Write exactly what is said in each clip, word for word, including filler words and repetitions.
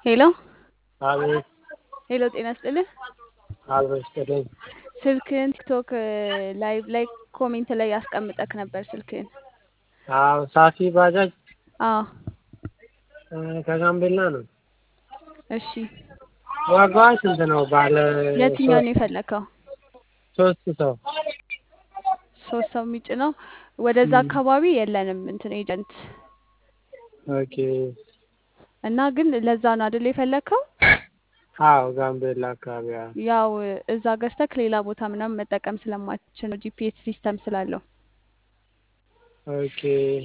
ሄሎ አቤት ሄሎ፣ ጤና ይስጥልህ። አልበስተደኝ ስልክህን ቲክቶክ ላይቭ ላይ ኮሜንት ላይ ያስቀምጠክ ነበር ስልክህን። አዎ ሳፊ ባጃጅ አዎ ከጋምቤላ ነው። እሺ፣ ዋጋዋ ስንት ነው? ባለ የትኛውን ነው የፈለከው? ሶስት ሰው ሶስት ሰው የሚጭነው ወደዛ እም፣ አካባቢ የለንም እንትን ኤጀንት ኦኬ። እና ግን ለዛ ነው አይደል የፈለከው? አዎ ጋምቤላ አካባቢ። አዎ ያው እዛ ገዝተክ ሌላ ቦታ ምናምን መጠቀም ስለማትችል ነው ጂፒኤስ ሲስተም ስላለው። ኦኬ።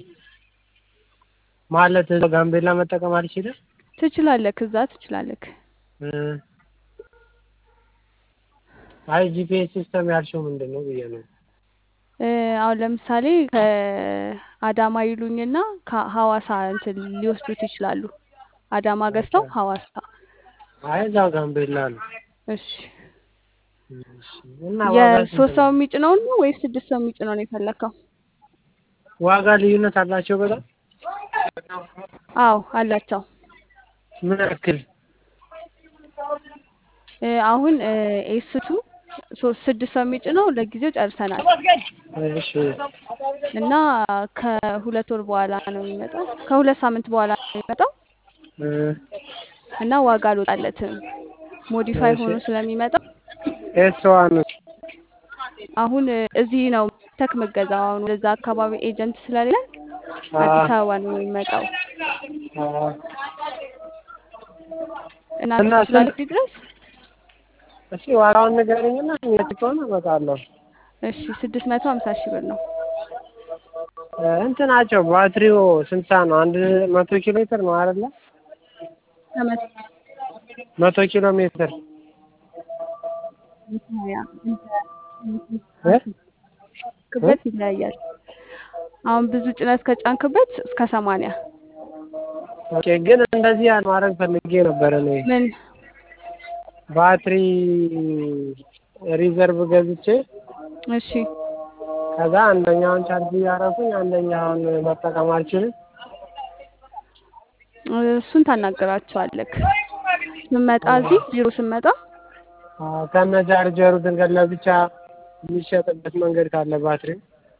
ማለት እዛ ጋምቤላ መጠቀም አልችልም? ትችላለክ፣ እዛ ትችላለክ። እ አይ ጂፒኤስ ሲስተም ያልሽው ምንድን ነው ብዬ ነው። እ አሁን ለምሳሌ ከአዳማ ይሉኝና ከሐዋሳ እንትን ሊወስዱት ይችላሉ። አዳማ ኦኬ። ገዝተው ሐዋሳ። አይ እዛው ጋምቤላ ነው። እሺ፣ እሺ። እና ዋጋ ስንት የሶስት ሰው ነው? የሚጭነው ነው ወይስ ስድስት ሰው የሚጭነው ነው የፈለከው? ዋጋ ልዩነት አላቸው በጣም? አዎ አላቸው። ምን ያክል? እ አሁን ኤስቱ ሶስት ስድስት ሰው የሚጭነው ለጊዜው ጨርሰናል እሺ። እና ከሁለት ወር በኋላ ነው የሚመጣው። ከሁለት ሳምንት በኋላ ነው የሚመጣው እ እና ዋጋ አልወጣለትም ሞዲፋይ እሺ። ሆኖ ስለሚመጣ ኤስዋን አሁን እዚህ ነው ተክ መገዛው። አሁን ወደዛ አካባቢ ኤጀንት ስለሌለ አ አዲስ አበባ ነው የሚመጣው አ እና እና ስንት? ትችላለህ ድረስ። እሺ ዋጋውን ንገረኝና የት ከሆነ እመጣለሁ። እሺ፣ ስድስት መቶ ሀምሳ ሺህ ብር ነው። እ እንትናቸው ባትሪው ስንት ሰዓት ነው? አንድ መቶ ኪሎ ሜትር ነው አይደለ? ከመቶ መቶ ኪሎ ሜትር ሀያ እ እ ክበት ይለያያል። አሁን ብዙ ጭነት ከጫንክበት እስከ ሰማንያ። ኦኬ። ግን እንደዚህ ያን ማድረግ ፈልጌ ነበር እኔ ምን? ባትሪ ሪዘርቭ ገዝቼ እሺ፣ ከዛ አንደኛውን ቻርጅ እያደረኩኝ አንደኛውን መጠቀም አልችልም? እሱን ታናግራቸዋለክ ስመጣ፣ እዚህ ቢሮ ስመጣ። አ ከነ ቻርጀሩ ድንገት ለብቻ የሚሸጥበት መንገድ ካለ ባትሪው።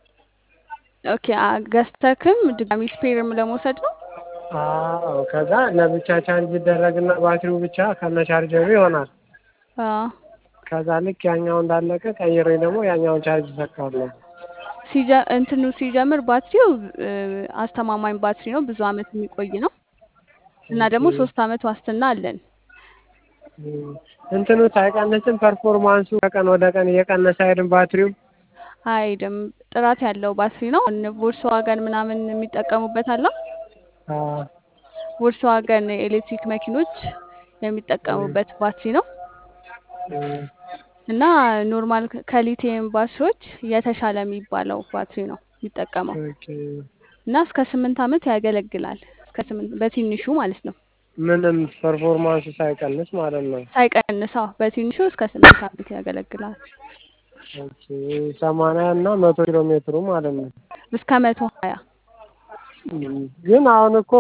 ኦኬ፣ ገዝተክም ድጋሚ ስፔርም ለመውሰድ ነው። አዎ ከዛ ለብቻ ቻርጅ ይደረግና ባትሪው ብቻ ከነ ቻርጀሩ ይሆናል። አዎ፣ ከዛ ልክ ያኛው እንዳለቀ ቀይሬ ደግሞ ያኛውን ቻርጅ እሰካለሁ። ሲጀ እንትኑ ሲጀምር ባትሪው እ አስተማማኝ ባትሪ ነው፣ ብዙ አመት የሚቆይ ነው እና ኦኬ። ደግሞ ሶስት አመት ዋስትና አለን። እም፣ እንትኑ ሳይቀንስም ፐርፎርማንሱ ከቀን ወደ ቀን እየቀነሰ አይሄድም ባትሪው? አይድም፣ ጥራት ያለው ባትሪ ነው። እነ ቮልስዋገን ምናምን የሚጠቀሙበት አለ። አ ቮልስዋገን ኤሌክትሪክ መኪኖች እም፣ የሚጠቀሙበት ባትሪ ነው እም፣ እና ኖርማል ከሊቲየም ባትሪዎች የተሻለ የሚባለው ባትሪ ነው የሚጠቀመው ኦኬ። እና እስከ ስምንት አመት ያገለግላል። እስከ ስምንት በትንሹ ማለት ነው፣ ምንም ፐርፎርማንሱ ሳይቀንስ ማለት ነው። ሳይቀንስ። አዎ፣ በትንሹ እስከ ስምንት አመት ያገለግላል። ኦኬ። ሰማንያ እና መቶ ኪሎ ሜትሩ ማለት ነው። እስከ መቶ ሀያ እም፣ ግን አሁን እኮ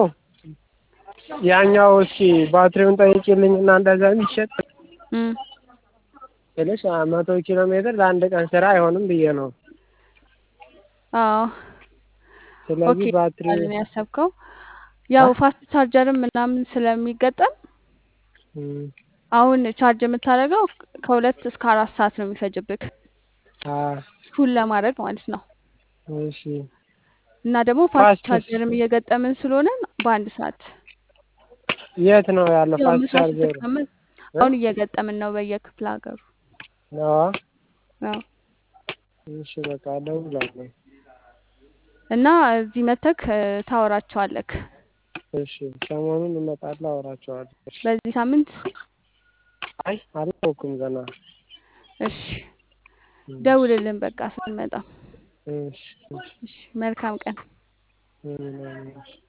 ያኛው እስኪ ባትሪውን ጠይቂልኝ እና እንደዛ የሚሸጥ እም ትንሽ መቶ ኪሎ ሜትር ለአንድ ቀን ስራ አይሆንም ብዬ ነው። አዎ፣ ኦኬ። ስለዚህ ባትሪው ነው ያሰብከው። አ ያው ፋስት ቻርጀርም ምናምን ስለሚገጠም እም፣ አሁን ቻርጅ የምታደርገው ከሁለት እስከ አራት ሰዓት ነው የሚፈጅብክ አ ፉል ለማድረግ ማለት ነው። እሺ። እና ደግሞ ፋስት ፋስትስ ቻርጀርም እየገጠምን ስለሆነ በአንድ ሰዓት የት ነው ያለው ያው ፋስት ምሳ ቻርጀሩ? ስትቀመጥ እ አሁን እየገጠምን ነው በየክፍለ ሀገሩ። ነዋ። ያው እሺ በቃ እደውላለሁ። እና እዚህ መተክ ታወራቸዋለክ እሺ ሰሞኑን እመጣለሁ፣ አወራቸዋለሁ። እሺ። በዚህ ሳምንት። አይ አላወኩም ገና። እሺ፣ እሺ ደውልልን በቃ ስንመጣ። እሺ እሺ እሺ፣ መልካም ቀን። እሺ